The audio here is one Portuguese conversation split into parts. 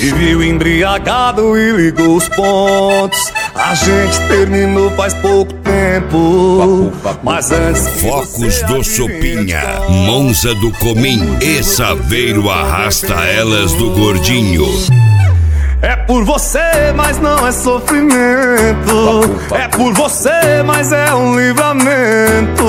Me viu embriagado e ligou os pontos. A gente terminou faz pouco tempo. Mas antes que Focos do Sopinha, Monza do Comim e Saveiro arrasta elas do Gordinho. É por você, mas não é sofrimento. É por você, mas é um livramento.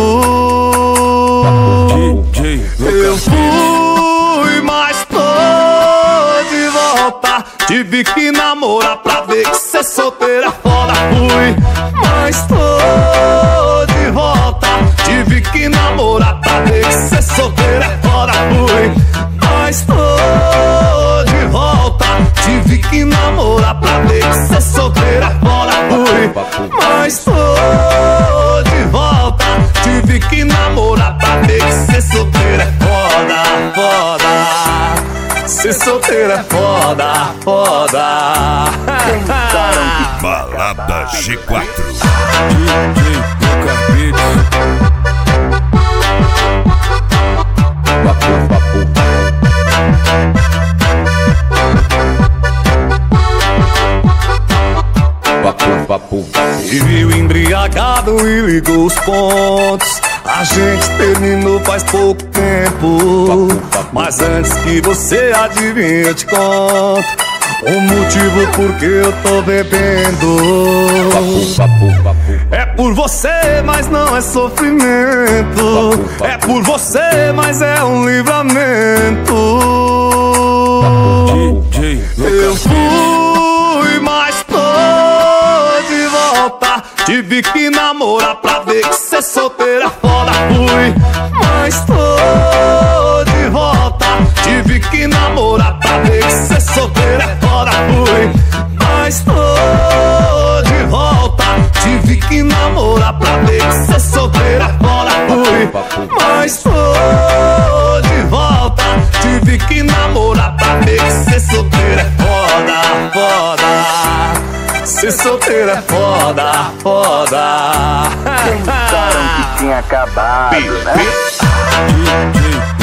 Eu fui, mas tô de volta. Tive que namorar pra ver que ser solteira é foda. Fui, mas tô de volta. Tive que namorar pra ver que ser solteira é foda. Fui, mas tô de volta. Tive que namorar pra ver que ser solteira é foda. Fui, mas tô de volta. Tive que namorar pra ver que ser solteira é foda, foda. Ser solteira é foda, foda. Balada G4. Me viu embriagado e ligou os pontos. A gente terminou faz pouco tempo. Mas antes que você adivinhe, eu te conto o motivo por que eu tô bebendo. É por você, mas não é sofrimento. É por você, mas é um livramento. Eu fui, mas tô de volta. Tive que namorar pra ver que ser solteira é foda. Fui, mas tô de volta. Tive que namorar pra ver que ser solteira é foda. Fui, mas tô de volta. Tive que namorar pra ver que ser solteira é foda. Fui, mas tô de volta. Tive que namorar pra ver que ser solteira é foda, foda. Ser solteira é foda, foda. Pensaram que tinha acabado, né?